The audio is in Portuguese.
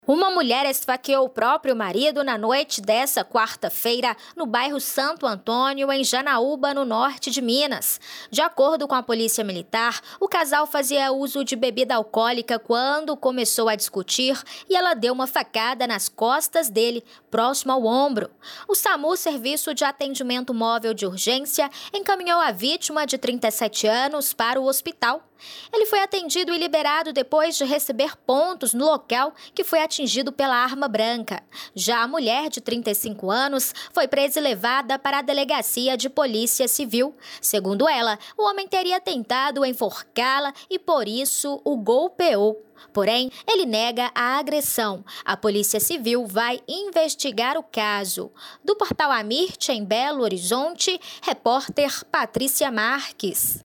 Uma mulher esfaqueou o próprio marido na noite dessa quarta-feira no bairro Santo Antônio, em Janaúba, no norte de Minas. De acordo com a polícia militar, o casal fazia uso de bebida alcoólica quando começou a discutir e ela deu uma facada nas costas dele, próximo ao ombro. O SAMU, Serviço de Atendimento Móvel de Urgência, encaminhou a vítima de 37 anos para o hospital. Ele foi atendido e liberado depois de receber pontos no local que foi atingido pela arma branca. Já a mulher, de 35 anos, foi presa e levada para a delegacia de polícia civil. Segundo ela, o homem teria tentado enforcá-la e, por isso, o golpeou. Porém, ele nega a agressão. A Polícia Civil vai investigar o caso. Do Portal Amirte, em Belo Horizonte, repórter Patrícia Marques.